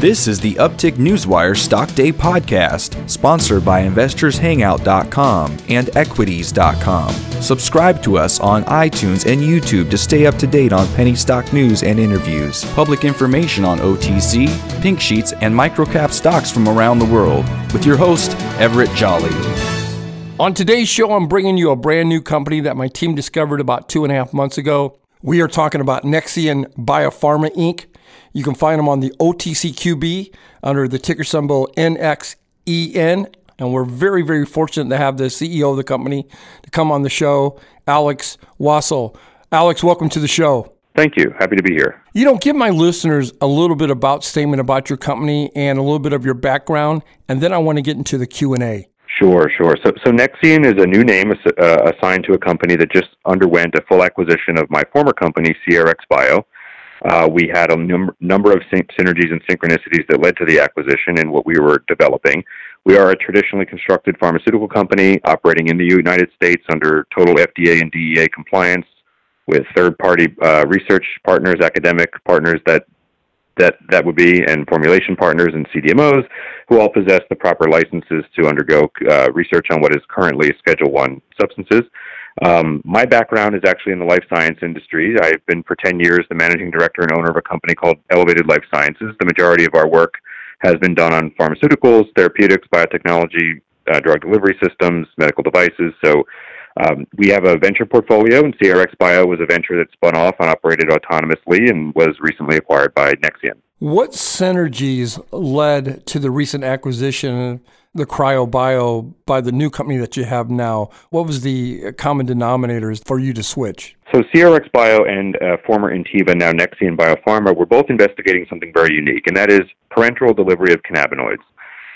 This is the Uptick Newswire Stock Day podcast, sponsored by InvestorsHangout.com and Equities.com. Subscribe to us on iTunes and YouTube to stay up to date on penny stock news and interviews, public information on OTC, pink sheets, and microcap stocks from around the world. With your host, Everett Jolly. On today's show, I'm bringing you a brand new company that my team discovered about 2.5 months ago. We are talking about Nexian Biopharma Inc. You can find them on the OTCQB under the ticker symbol NXEN. And we're very, very fortunate to have the CEO of the company to come on the show, Alex Wassel. Alex, welcome to the show. Thank you. Happy to be here. Give my listeners a little bit statement about your company and a little bit of your background, and then I want to get into the Q&A. Sure. So Nexian is a new name assigned to a company that just underwent a full acquisition of my former company, CRX Bio. We had a number of synergies and synchronicities that led to the acquisition and what we were developing. We are a traditionally constructed pharmaceutical company operating in the United States under total FDA and DEA compliance with third-party research partners, academic partners that would be, and formulation partners and CDMOs who all possess the proper licenses to undergo research on what is currently Schedule I substances. My background is actually in the life science industry. I've been for 10 years the managing director and owner of a company called Elevated Life Sciences. The majority of our work has been done on pharmaceuticals, therapeutics, biotechnology, drug delivery systems, medical devices. So we have a venture portfolio, and CRX Bio was a venture that spun off and operated autonomously and was recently acquired by Nexian. What synergies led to the recent acquisition, the CryoBio, by the new company that you have now? What was the common denominators for you to switch? So CRX Bio and former Intiva, now Nexian Biopharma, were both investigating something very unique, and that is parenteral delivery of cannabinoids.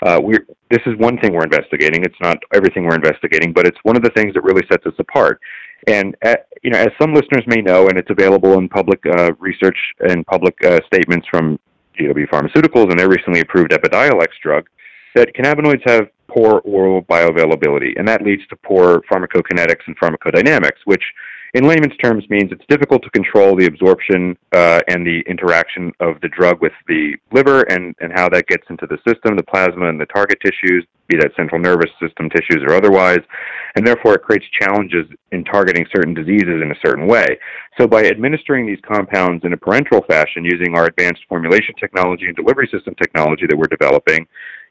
This is one thing we're investigating. It's not everything we're investigating, but it's one of the things that really sets us apart. And as some listeners may know, and it's available in public research and public statements from GW Pharmaceuticals and their recently approved Epidiolex drug, that cannabinoids have poor oral bioavailability, and that leads to poor pharmacokinetics and pharmacodynamics, which in layman's terms means it's difficult to control the absorption and the interaction of the drug with the liver and how that gets into the system, the plasma and the target tissues, be that central nervous system tissues or otherwise, and therefore it creates challenges in targeting certain diseases in a certain way. So by administering these compounds in a parenteral fashion using our advanced formulation technology and delivery system technology that we're developing,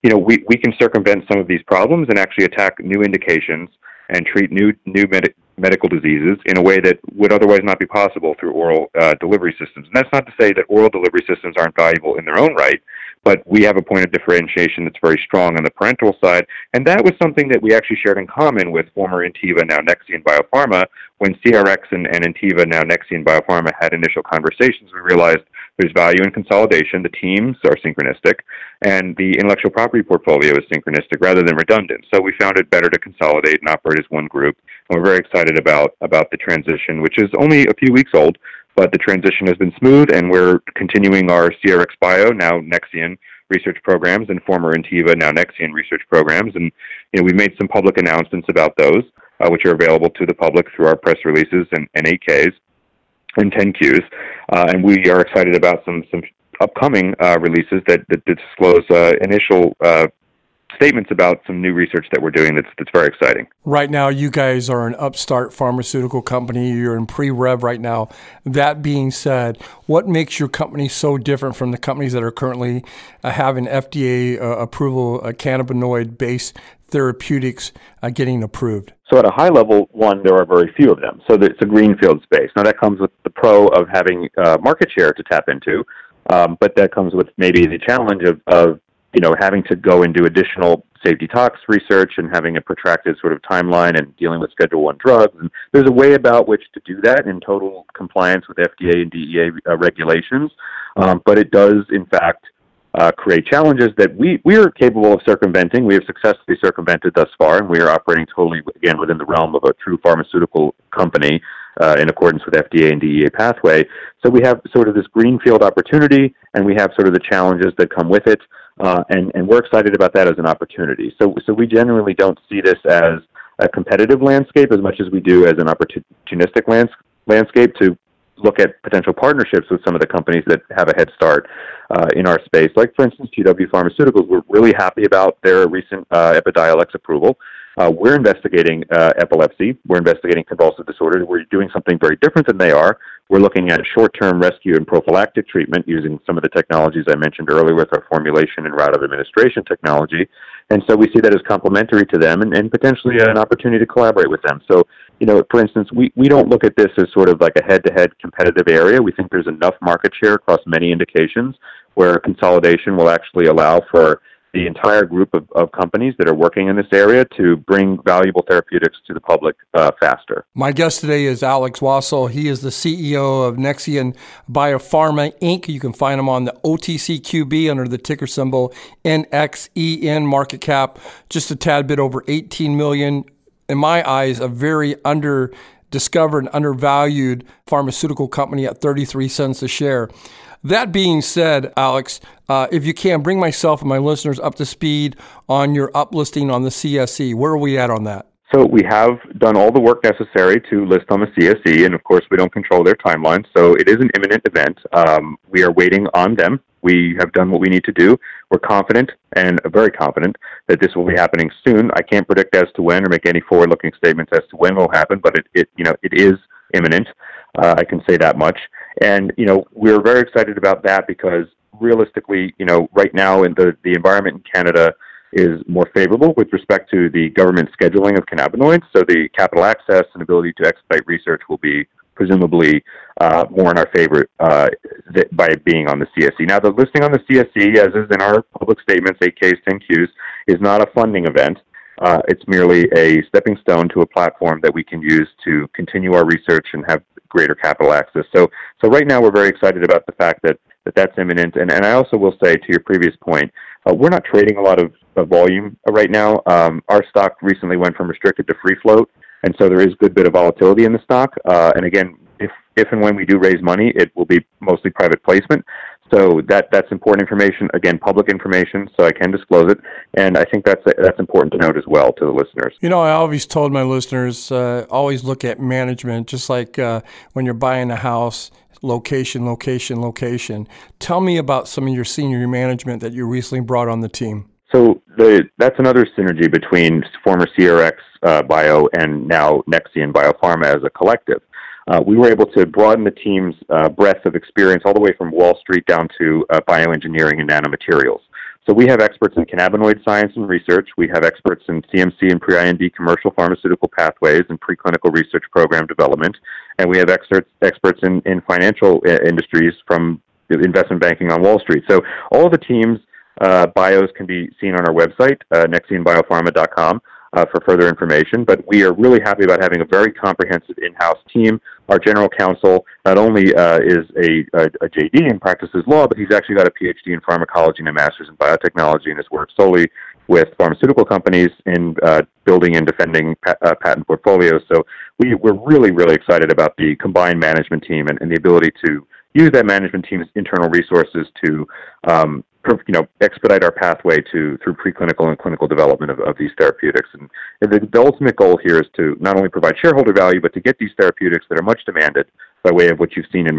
we can circumvent some of these problems and actually attack new indications and treat new medical diseases in a way that would otherwise not be possible through oral delivery systems. And that's not to say that oral delivery systems aren't valuable in their own right, but we have a point of differentiation that's very strong on the parenteral side. And that was something that we actually shared in common with former Intiva, now Nexian Biopharma. When CRX and Intiva, now Nexian Biopharma, had initial conversations, we realized there's value in consolidation. The teams are synchronistic, and the intellectual property portfolio is synchronistic rather than redundant. So we found it better to consolidate and operate as one group. And we're very excited about the transition, which is only a few weeks old, but the transition has been smooth, and we're continuing our CRX Bio, now Nexian, research programs, and former Intiva, now Nexian research programs. And we've made some public announcements about those, which are available to the public through our press releases and 8Ks. And 10Qs, and we are excited about some upcoming releases that disclose initial statements about some new research that we're doing that's very exciting. Right now, you guys are an upstart pharmaceutical company. You're in pre-rev right now. That being said, what makes your company so different from the companies that are currently having FDA approval, cannabinoid-based therapeutics getting approved? So at a high level, one, there are very few of them. So it's a greenfield space. Now that comes with the pro of having market share to tap into, but that comes with maybe the challenge of having to go and do additional safety tox research and having a protracted sort of timeline and dealing with Schedule I drugs. And there's a way about which to do that in total compliance with FDA and DEA regulations, but it does, in fact, create challenges that we are capable of circumventing. We have successfully circumvented thus far, and we are operating totally, again, within the realm of a true pharmaceutical company in accordance with FDA and DEA pathway. So we have sort of this greenfield opportunity, and we have sort of the challenges that come with it, and we're excited about that as an opportunity. So we genuinely don't see this as a competitive landscape as much as we do as an opportunistic landscape to look at potential partnerships with some of the companies that have a head start in our space. Like, for instance, GW Pharmaceuticals. We're really happy about their recent Epidiolex approval. We're investigating epilepsy. We're investigating convulsive disorders. We're doing something very different than they are. We're looking at short-term rescue and prophylactic treatment using some of the technologies I mentioned earlier with our formulation and route of administration technology. And so we see that as complementary to them and potentially an opportunity to collaborate with them. So, for instance, we don't look at this as sort of like a head-to-head competitive area. We think there's enough market share across many indications where consolidation will actually allow for the entire group of companies that are working in this area to bring valuable therapeutics to the public faster. My guest today is Alex Wassel. He is the CEO of Nexian Biopharma, Inc. You can find him on the OTCQB under the ticker symbol NXEN, market cap just a tad bit over $18 million. In my eyes, a very underdiscovered and undervalued pharmaceutical company at 33 cents a share. That being said, Alex, if you can, bring myself and my listeners up to speed on your uplisting on the CSE. Where are we at on that? So we have done all the work necessary to list on the CSE, and of course we don't control their timeline, so it is an imminent event. We are waiting on them. We have done what we need to do. We're confident and very confident that this will be happening soon. I can't predict as to when or make any forward-looking statements as to when it will happen, but it is imminent. I can say that much. And, we're very excited about that because realistically, right now in the environment in Canada is more favorable with respect to the government scheduling of cannabinoids. So the capital access and ability to expedite research will be presumably more in our favor by being on the CSE. Now, the listing on the CSE, as is in our public statements, 8Ks, 10Qs, is not a funding event. It's merely a stepping stone to a platform that we can use to continue our research and have greater capital access. So right now we're very excited about the fact that that's imminent. And I also will say, to your previous point, we're not trading a lot of volume right now. Our stock recently went from restricted to free float, and so there is a good bit of volatility in the stock. And again, if and when we do raise money, it will be mostly private placement. So that's important information, again, public information, so I can disclose it. And I think that's important to note as well to the listeners. I always told my listeners, always look at management, just like when you're buying a house, location. Tell me about some of your senior management that you recently brought on the team. So that's another synergy between former CRX Bio and now Nexian Biopharma as a collective. We were able to broaden the team's breadth of experience all the way from Wall Street down to bioengineering and nanomaterials. So we have experts in cannabinoid science and research. We have experts in CMC and pre-IND commercial pharmaceutical pathways and preclinical research program development. And we have experts in financial industries from investment banking on Wall Street. So all of the team's bios can be seen on our website, nexianbiopharma.com. For further information, but we are really happy about having a very comprehensive in-house team. Our general counsel not only is a JD and practices law, but he's actually got a PhD in pharmacology and a master's in biotechnology and has worked solely with pharmaceutical companies in building and defending patent portfolios. So we're really, really excited about the combined management team and the ability to use that management team's internal resources to expedite our pathway through preclinical and clinical development of these therapeutics. And the ultimate goal here is to not only provide shareholder value, but to get these therapeutics that are much demanded by way of what you've seen in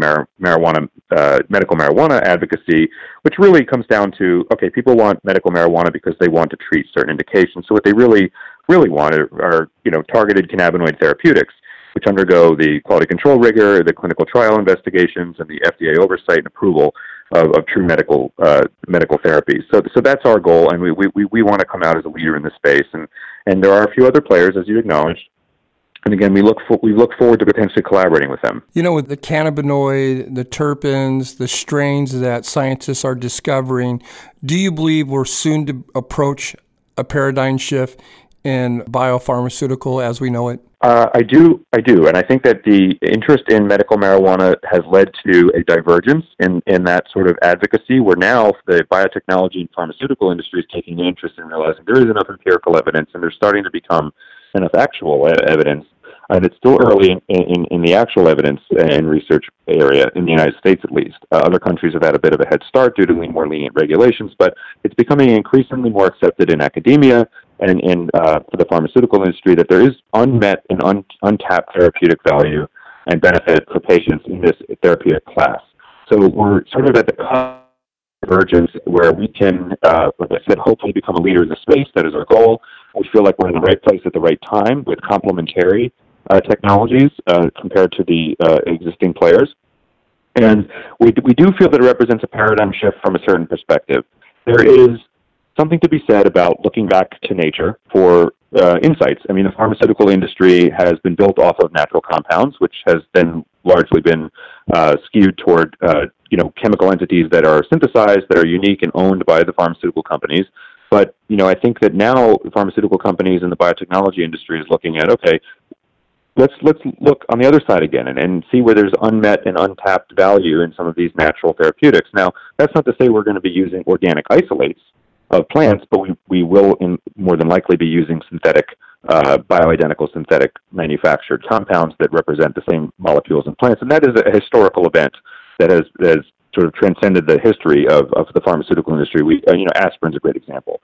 medical marijuana advocacy, which really comes down to, okay, people want medical marijuana because they want to treat certain indications. So what they really, really want are targeted cannabinoid therapeutics, which undergo the quality control rigor, the clinical trial investigations, and the FDA oversight and approval of true medical therapies. So that's our goal, and we want to come out as a leader in this space. And there are a few other players, as you acknowledged. And again, we look forward to potentially collaborating with them. With the cannabinoid, the terpenes, the strains that scientists are discovering, do you believe we're soon to approach a paradigm shift in biopharmaceutical as we know it? I do, and I think that the interest in medical marijuana has led to a divergence in that sort of advocacy, where now the biotechnology and pharmaceutical industry is taking an interest in realizing there is enough empirical evidence, and there's starting to become enough actual evidence. And it's still early in the actual evidence and research area, in the United States at least. Other countries have had a bit of a head start due to more lenient regulations, but it's becoming increasingly more accepted in academia and for the pharmaceutical industry that there is unmet and untapped therapeutic value and benefit for patients in this therapeutic class. So we're sort of at the convergence where we can, like I said, hopefully become a leader in the space. That is our goal. We feel like we're in the right place at the right time with complementary technologies compared to the existing players. And we do feel that it represents a paradigm shift from a certain perspective. There is something to be said about looking back to nature for insights. I mean, the pharmaceutical industry has been built off of natural compounds, which has then largely been skewed toward chemical entities that are synthesized, that are unique and owned by the pharmaceutical companies. But I think that now the pharmaceutical companies and the biotechnology industry is looking at, okay, let's look on the other side again and see where there's unmet and untapped value in some of these natural therapeutics. Now, that's not to say we're going to be using organic isolates of plants, but we will more than likely be using synthetic, bioidentical synthetic manufactured compounds that represent the same molecules in plants. And that is a historical event that has sort of transcended the history of the pharmaceutical industry. Aspirin's a great example.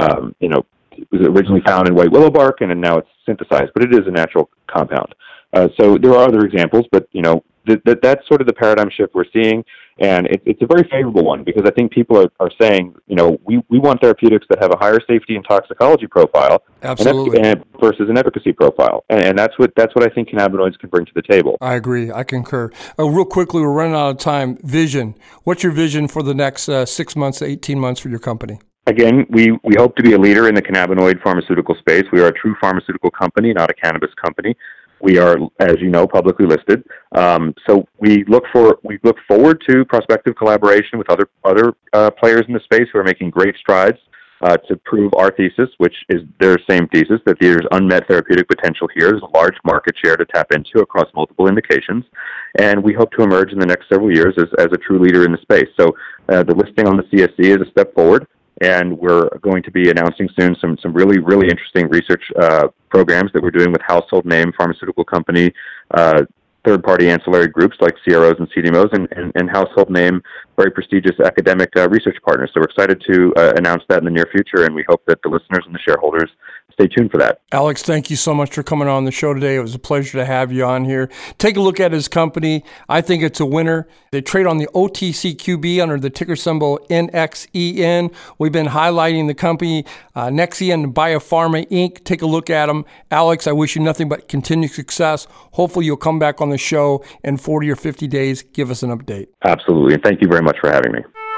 It was originally found in white willow bark, and now it's synthesized, but it is a natural compound. So there are other examples, but that's sort of the paradigm shift we're seeing, and it's a very favorable one because I think people are saying, we want therapeutics that have a higher safety and toxicology profile, absolutely, versus an efficacy profile, and that's what I think cannabinoids can bring to the table. I agree. I concur. Real quickly, we're running out of time. Vision. What's your vision for the next 6 months to 18 months for your company? Again, we hope to be a leader in the cannabinoid pharmaceutical space. We are a true pharmaceutical company, not a cannabis company. We are, as you know, publicly listed. So we look forward to prospective collaboration with other players in the space who are making great strides to prove our thesis, which is their same thesis, that there's unmet therapeutic potential here. There's a large market share to tap into across multiple indications. And we hope to emerge in the next several years as a true leader in the space. So the listing on the CSE is a step forward. And we're going to be announcing soon some really, really interesting research programs that we're doing with household name pharmaceutical company, third-party ancillary groups like CROs and CDMOs, and household name, very prestigious academic research partners. So we're excited to announce that in the near future, and we hope that the listeners and the shareholders stay tuned for that. Alex, thank you so much for coming on the show today. It was a pleasure to have you on here. Take a look at his company. I think it's a winner. They trade on the OTCQB under the ticker symbol NXEN. We've been highlighting the company, Nexian Biopharma Inc. Take a look at them. Alex, I wish you nothing but continued success. Hopefully you'll come back on the show in 40 or 50 days. Give us an update. Absolutely. And thank you very much for having me.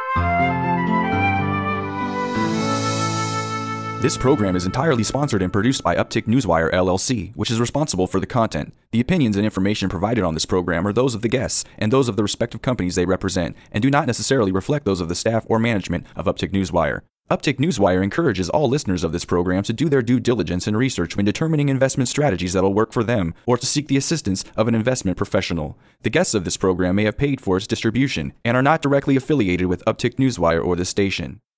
This program is entirely sponsored and produced by Uptick Newswire, LLC, which is responsible for the content. The opinions and information provided on this program are those of the guests and those of the respective companies they represent, and do not necessarily reflect those of the staff or management of Uptick Newswire. Uptick Newswire encourages all listeners of this program to do their due diligence and research when determining investment strategies that will work for them, or to seek the assistance of an investment professional. The guests of this program may have paid for its distribution and are not directly affiliated with Uptick Newswire or this station.